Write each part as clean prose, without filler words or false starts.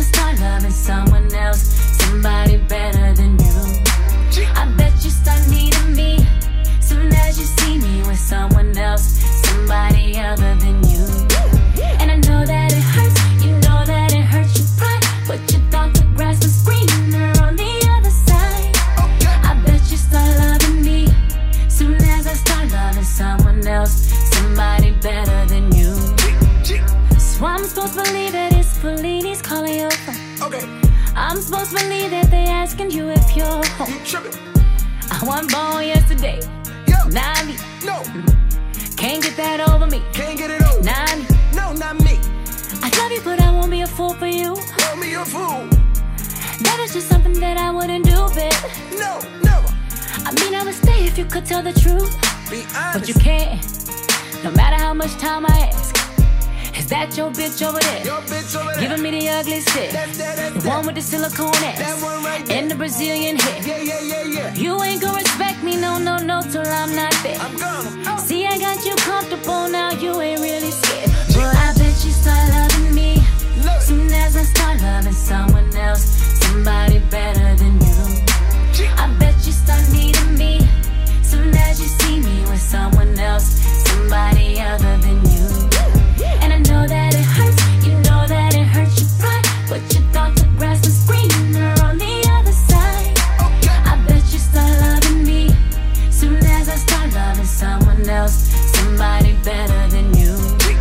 start loving someone else, somebody better than you, I bet you start needing me. Soon as you see me with someone else, somebody other than you. And I know that it hurts, you know that it hurts your pride, but you thought the grass was greener on the other side. I bet you start loving me. Soon as I start loving someone else, somebody better than you. So I'm supposed to believe that it's Fellini's calling your phone. I'm supposed to believe that they asking you if you're home. I wasn't born yesterday. Not me. No. Can't get that over me. Can't get it over. Not me. No, not me. I love you, but I won't be a fool for you. Call me a fool. That is just something that I wouldn't do, babe. No, never. I mean, I would stay if you could tell the truth. Be honest. But you can't. No matter how much time I ask. Is that your bitch over there? Your bitch over there. Giving me the ugly shit. The one with the silicone ass. That one right there. And the Brazilian hair. Yeah. You ain't gonna respect me, no, till I'm not there. I'm gonna. See, I got you comfortable now, you ain't really scared. But I bet you start loving me. Soon as I start loving someone else, somebody better than you. I bet you start needing me. Soon as you see me with someone else, somebody other than you. And I know that it hurts, you know that it hurts your pride, but you thought the grass was greener on the other side. I bet you start loving me. Soon as I start loving someone else, somebody better than you.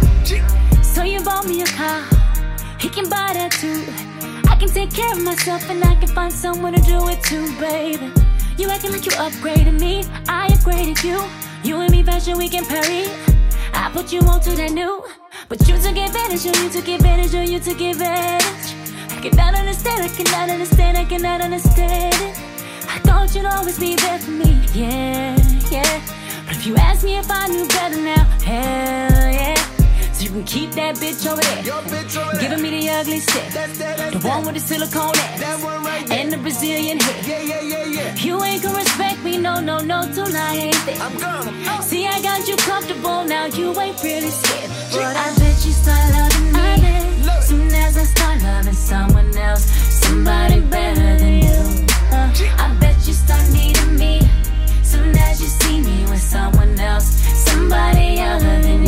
So you bought me a car, he can buy that too. I can take care of myself and I can find someone to do it too, baby. You acting like you upgraded me, I upgraded you. You and me fashion, we can parry. I put you on to that new, but you took advantage, you took advantage, you took advantage. I cannot understand, I cannot understand, I cannot understand it. I thought you'd always be there for me, yeah. But if you ask me if I knew better now, hell yeah. So you can keep that bitch over there. Your bitch over there. Giving me the ugly shit. That's the one with the silicone ass. That one right there. And the Brazilian hair. Yeah. You ain't gonna respect me, no, till I ain't there. I'm gonna. See, I got you comfortable now, you ain't really scared. But I bet you start loving me. Soon as I start loving someone else, somebody better than you. I bet you start needing me. Soon as you see me with someone else, somebody other than you.